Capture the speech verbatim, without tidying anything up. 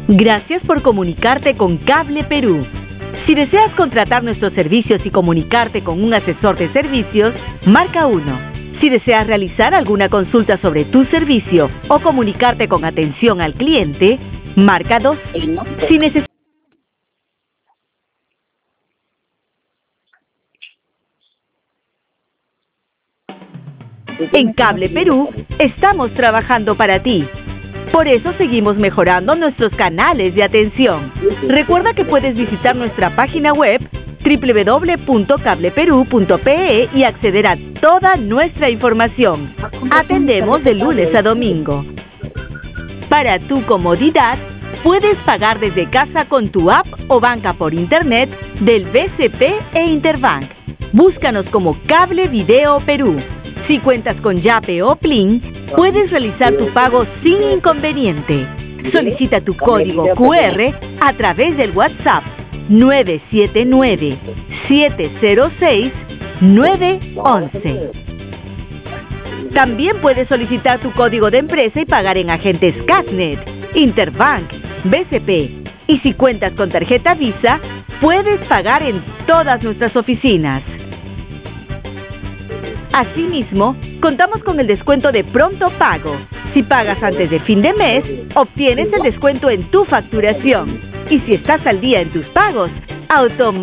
Gracias por comunicarte con Cable Perú. Si deseas contratar nuestros servicios y comunicarte con un asesor de servicios, marca uno. Si deseas realizar alguna consulta sobre tu servicio o comunicarte con atención al cliente, marca dos. Si necesitas En Cable Perú estamos trabajando para ti. Por eso seguimos mejorando nuestros canales de atención. Recuerda que puedes visitar nuestra página web doble u doble u doble u punto cable perú punto pe e y acceder a toda nuestra información. Atendemos de lunes a domingo. Para tu comodidad, puedes pagar desde casa con tu app o banca por internet del B C P e Interbank. Búscanos como Cable Video Perú. Si cuentas con Yape o Plin, puedes realizar tu pago sin inconveniente. Solicita tu código cu erre a través del WhatsApp nueve siete nueve, siete cero seis, nueve uno uno. También puedes solicitar tu código de empresa y pagar en agentes Casnet, Interbank, B C P. Y si cuentas con tarjeta Visa, puedes pagar en todas nuestras oficinas. Asimismo, contamos con el descuento de pronto pago. Si pagas antes de fin de mes, obtienes el descuento en tu facturación. Y si estás al día en tus pagos, automáticamente